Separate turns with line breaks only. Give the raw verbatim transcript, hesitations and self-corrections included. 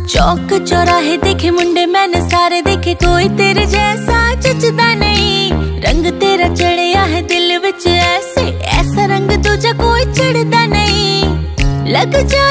चौक चौराहे देखे मुंडे मैंने सारे देखे, कोई तेरे जैसा जचदा नहीं। रंग तेरा चढ़िया है दिल विच ऐसे, ऐसा रंग दूजा कोई चढ़दा नहीं। लग जा